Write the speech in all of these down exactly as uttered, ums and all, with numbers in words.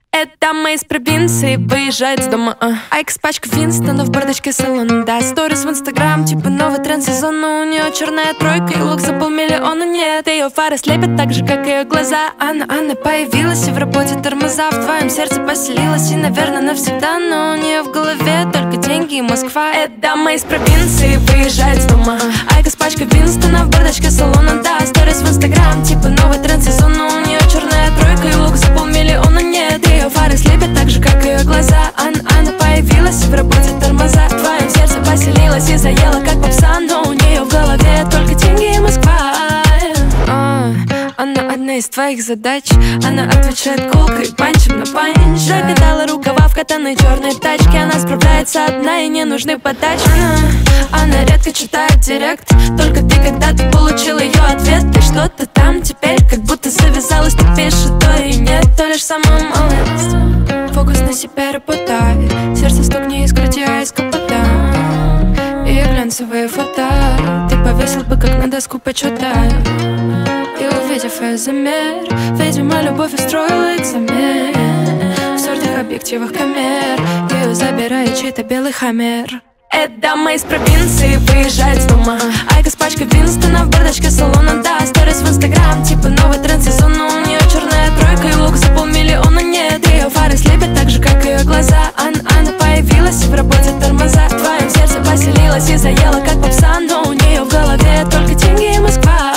Это мы из провинции, выезжает с дома а. Айкос, пачка Винстона в бардачке салона. Да, сторис в инстаграм, типа новый тренд сезона. У нее черная тройка и лук за полмиллиона. Нет, ее фары слепят так же, как ее глаза. Анна, Анна появилась и в работе тормоза. В твоем сердце поселилась и, наверное, навсегда. Но у нее в голове только деньги и Москва. Это мы из провинции, выезжает с дома а. Айкос, пачка Винстона в бардачке салона. Да, сторис в инстаграм, типа новый тренд сезона. У нее черная тройка и лук за полмиллиона. Нет, ее фары слепят так же, как ее глаза. Анна, Анна появилась и в работе тормоза. В твоем сердце поселилась и заела, как попса. Но у нее в голове только деньги и Москва. а, Она одна из твоих задач. Она отвечает колкой, панчем на панч. Закатала рукава в катаной черной тачке. Она справляется одна и не нужны подачи. Она, она редко читает директ. Только ты, когда ты получил ее ответ. Ты что-то там теперь, как будто завязалась. Ты пишешь, то и нет, то лишь самая малость. Фокус на себе работает. Сердце стукни и скрути, а из капота. Ее глянцевые фото ты повесил бы, как на доску почета. И увидев ее замер, видимо, любовь устроила экзамен. В сортах объективах камер ее забирает чей-то белый хаммер. Это мы из провинции, выезжает с дома Айкос, пачка Винстона в бардачке салона. Да, сторис в инстаграм, типа новый тренд сезона. У нее черная тройка и лук за полмиллиона. Нет, ее фары слепят так же, как ее глаза. Анна, Анна появилась и в работе тормоза. В твоем сердце поселилась и заела, как попса. Но у нее в голове только деньги и Москва.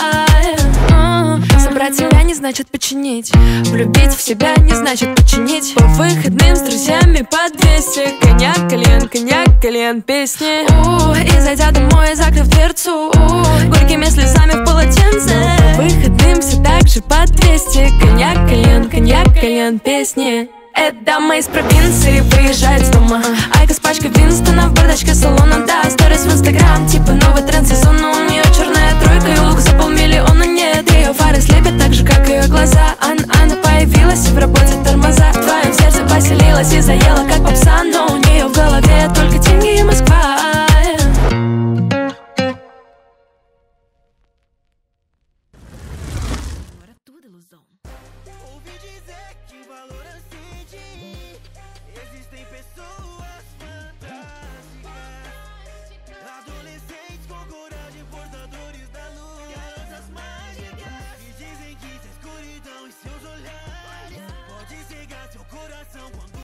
Собрать себя не значит починить. Влюбить в себя не значит починить. По выходным с друзьями по двести. Коньяк, кальян, коньяк, кальян, песни. У, и зайдя домой, закрыв дверцу, у, горькими слезами в полотенце. По выходным все так же по двести. Коньяк, кальян, коньяк, кальян, песни. Это мы из провинции, выезжает с дома Айкос, пачка Винстона в бардачке салона. Да, сторис в инстаграм, типа новый тренд сезона. У нее черная тройка и лук за полмиллиона. Нет, ее фары слепят так же, как ее глаза. Анна, Анна появилась и в работе тормоза. В твоем сердце поселилась и заела, как попса. Но у нее в голове только деньги и Москва. Ouvi dizer que o valor eu senti. Existem pessoas